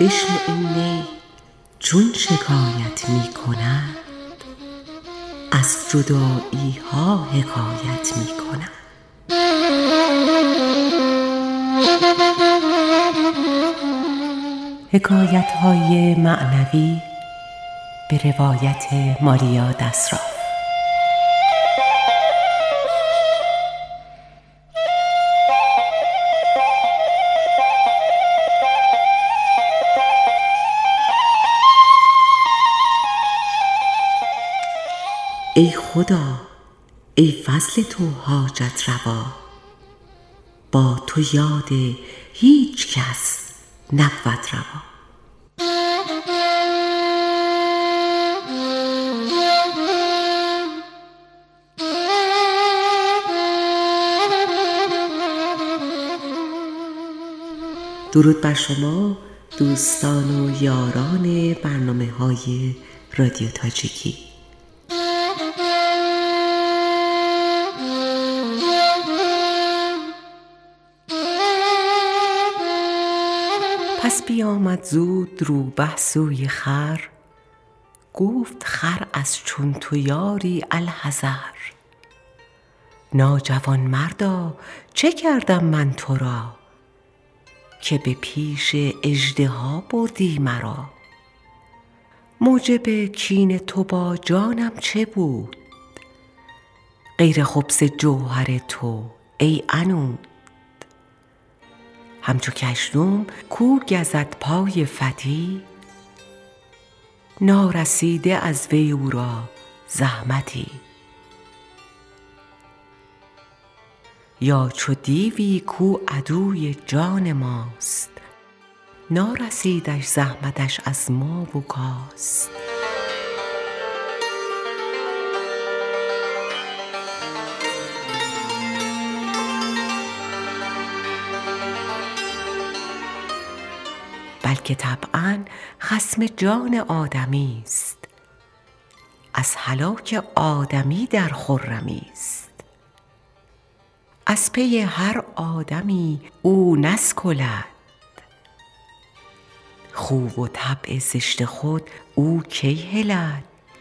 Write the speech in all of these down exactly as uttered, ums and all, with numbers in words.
بشنو این نی چون شکایت می کند، از جدایی ها حکایت می کند. حکایت های معنوی به روایت ماریا دسراف. ای خدا، ای فضل تو حاجت روا، با تو یاد هیچ کس نبود روا. درود بر شما دوستان و یاران برنامه های رادیو تاجیکی. پس بیامد زود روبه سوی خر، گفت خر از چون تو یاری الحذر. ناجوان مردا چه کردم من تو را، که به پیش اژدها بردی مرا. موجب کین تو با جانم چه بود، غیر خبث جوهر تو ای عنود. همچو کژدم کو گزد پای فتی، نارسیده از وی او را زحمتی. یا چو دیوی کو عدوی جان ماست، نارسیدش زحمتش از ما و کاست. بلکه طبعاً خصم جان آدمی است، از هلاک آدمی در خرمی است. از پی هر آدمی او نسکلد، خو و طبع زشت خود او کی هلد.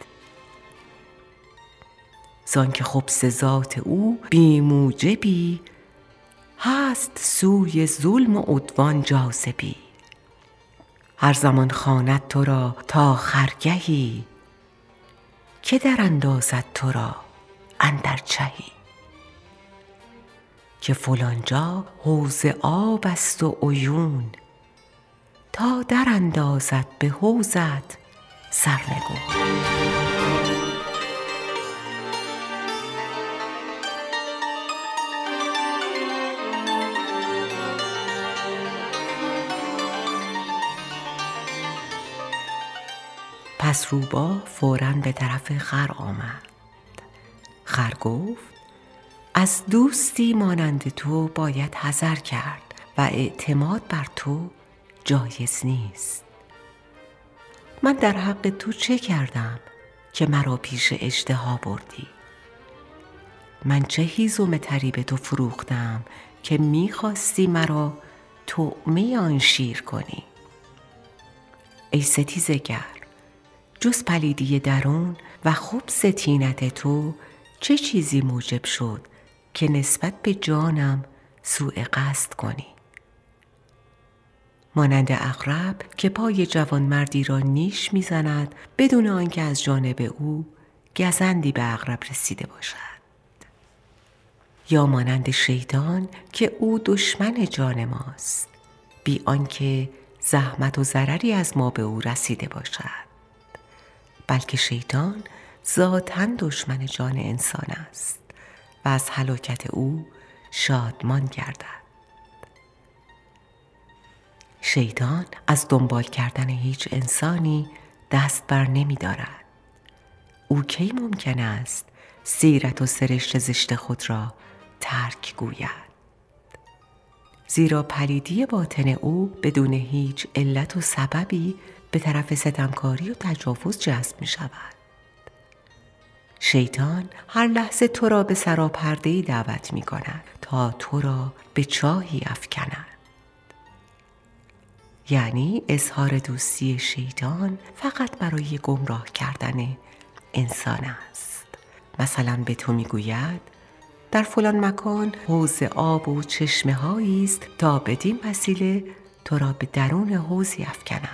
زانکه خبث ذات او بی موجبی، هست سوی ظلم و عدوان جاذبی. هر زمان خواند تو را تا خرگهی، که در اندازد تو را اندر چهی. که فلانجا حوض آب است و عیون، تا در اندازد به حوضت سرنگون. پس روباه فوراً به طرف خر آمد. خر گفت از دوستی مانند تو باید حذر کرد و اعتماد بر تو جایز نیست. من در حق تو چه کردم که مرا پیش اژدها بردی؟ من چه هیزم تری به تو فروختم که میخواستی مرا طعمه آن شیر کنی؟ ای ستیزگر، جز پلیدی درون و خبث طینت تو چه چیزی موجب شد که نسبت به جانم سوء قصد کنی؟ مانند عقرب که پای جوانمردی را نیش میزند بدون آنکه از جانب او گزندی به عقرب رسیده باشد. یا مانند شیطان که او دشمن جان ماست، بی آنکه زحمت و ضرری از ما به او رسیده باشد. بلکه شیطان ذاتاً دشمن جان انسان است و از هلاکت او شادمان گردد. شیطان از دنبال کردن هیچ انسانی دست بر نمی دارد. او کی ممکن است سیرت و سرشت زشت خود را ترک گوید؟ زیرا پلیدی باطن او بدون هیچ علت و سببی به طرف ستمکاری و تجاوز جذب می شود. شیطان هر لحظه تو را به سراپرده‌ای دعوت می کند تا تو را به چاهی افکند. یعنی اظهار دوستی شیطان فقط برای گمراه کردن انسان است. مثلا به تو میگوید در فلان مکان حوض آب و چشمه هایی است تا بدین وسیله تو را به درون حوضی افکند.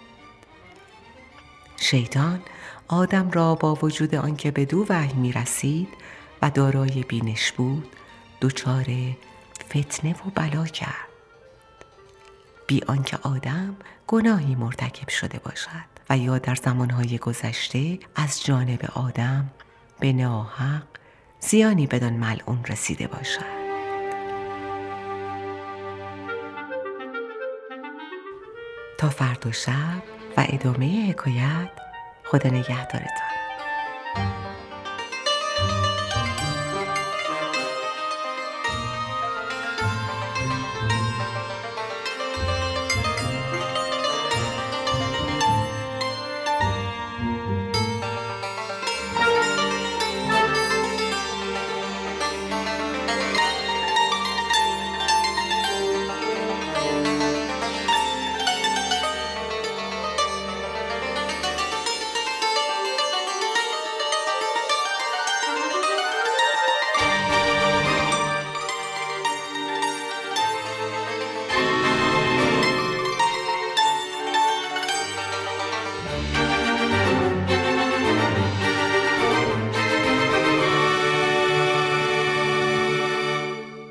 شیطان آدم را با وجود آنکه بدو وحی می رسید و دارای بینش بود دچار فتنه و بلا کرد، بی آنکه آدم گناهی مرتکب شده باشد و یا در زمانهای گذشته از جانب آدم به ناحق زیانی بدان ملعون رسیده باشد. تا فردا شب و ادامه حکایت، خدا نگهدارتان.